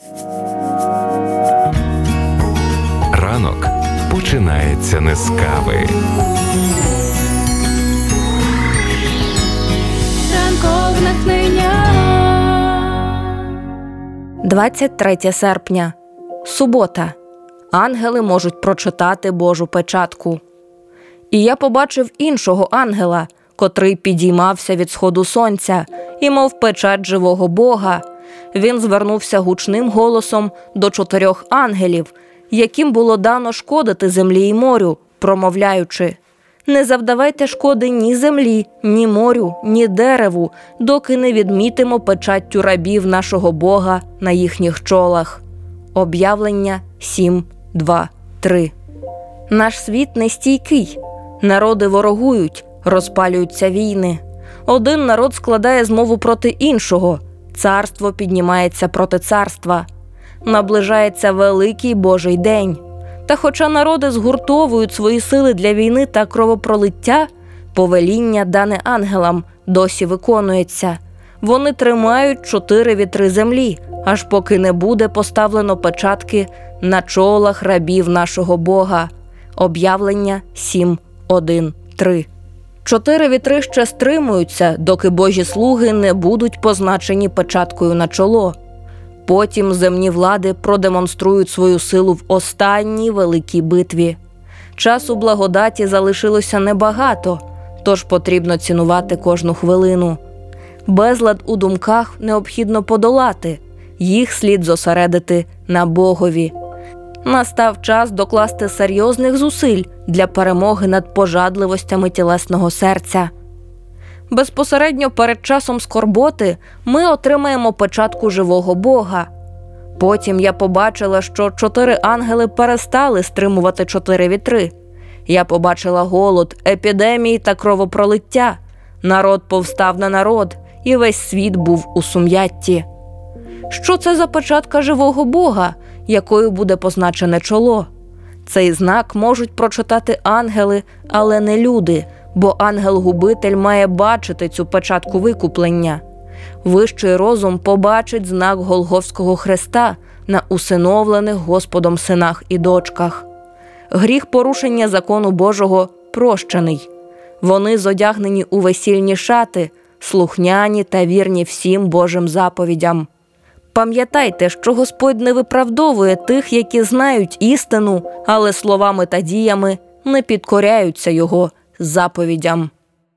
Ранок починається не з кави. Ранкове натхнення. 23 серпня. Субота. Ангели можуть прочитати Божу печатку. І я побачив іншого ангела, котрий підіймався від сходу сонця, і мав печать живого Бога. Він звернувся гучним голосом до 4 ангелів, яким було дано шкодити землі й морю, промовляючи: «Не завдавайте шкоди ні землі, ні морю, ні дереву, доки не відмітимо печаттю рабів нашого Бога на їхніх чолах». Об'явлення 7:2-3. Наш світ нестійкий. Народи ворогують, розпалюються війни. Один народ складає змову проти іншого. Царство піднімається проти царства. Наближається великий Божий день. Та хоча народи згуртовують свої сили для війни та кровопролиття, повеління, дане ангелам, досі виконується. Вони тримають 4 вітри землі, аж поки не буде поставлено печатки на чолах рабів нашого Бога. Об'явлення 7:1-3. 4 вітри ще стримуються, доки Божі слуги не будуть позначені печаткою на чоло. Потім земні влади продемонструють свою силу в останній великій битві. Часу благодаті залишилося небагато, тож потрібно цінувати кожну хвилину. Безлад у думках необхідно подолати, їх слід зосередити на Богові. Настав час докласти серйозних зусиль для перемоги над пожадливостями тілесного серця. Безпосередньо перед часом скорботи ми отримаємо печатку живого Бога. Потім я побачила, що 4 ангели перестали стримувати 4 вітри. Я побачила голод, епідемії та кровопролиття. Народ повстав на народ, і весь світ був у сум'ятті. Що це за печатка живого Бога, якою буде позначене чоло? Цей знак можуть прочитати ангели, але не люди, бо ангел-губитель має бачити цю печатку викуплення. Вищий розум побачить знак Голгофського хреста на усиновлених Господом синах і дочках. Гріх порушення закону Божого прощений. Вони зодягнені у весільні шати, слухняні та вірні всім Божим заповідям. Пам'ятайте, що Господь не виправдовує тих, які знають істину, але словами та діями не підкоряються Його заповідям.